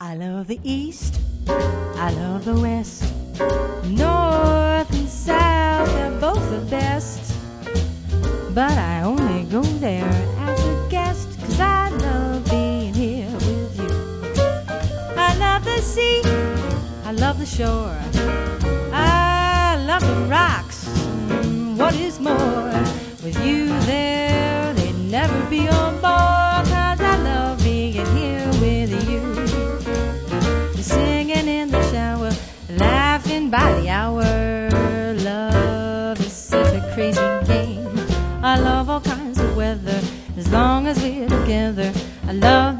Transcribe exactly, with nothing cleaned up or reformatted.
I love the East, I love the West, North and South, they're both the best. But I only go there as a guest, 'cause I love being here with you. I love the sea, I love the shore, I love the rocks, and what is more, with you there, they'd never be on board, 'cause I love being here with you. Singing in the shower, laughing by the hour. Love is such a crazy game. I love all kinds of weather, as long as we're together. I love